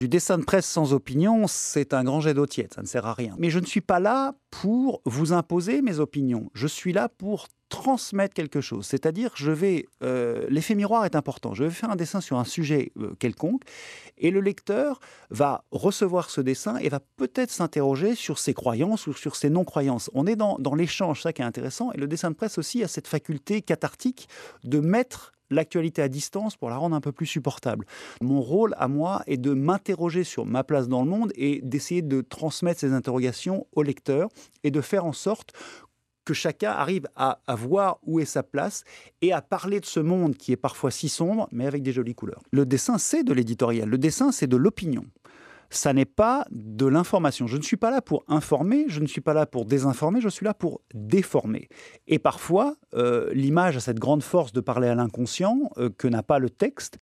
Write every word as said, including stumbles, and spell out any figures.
Du dessin de presse sans opinion, c'est un grand jet d'eau tiède, ça ne sert à rien. Mais je ne suis pas là pour vous imposer mes opinions. Je suis là pour transmettre quelque chose. C'est-à-dire, je vais, euh, l'effet miroir est important. Je vais faire un dessin sur un sujet euh, quelconque, et le lecteur va recevoir ce dessin et va peut-être s'interroger sur ses croyances ou sur ses non-croyances. On est dans, dans l'échange, ça qui est intéressant. Et le dessin de presse aussi a cette faculté cathartique de mettre l'actualité à distance pour la rendre un peu plus supportable. Mon rôle à moi est de m'interroger sur ma place dans le monde et d'essayer de transmettre ces interrogations au lecteur et de faire en sorte que chacun arrive à, à voir où est sa place et à parler de ce monde qui est parfois si sombre, mais avec des jolies couleurs. Le dessin, c'est de l'éditorial. Le dessin, c'est de l'opinion. Ça n'est pas de l'information. Je ne suis pas là pour informer, je ne suis pas là pour désinformer, je suis là pour déformer. Et parfois, euh, l'image a cette grande force de parler à l'inconscient euh, que n'a pas le texte.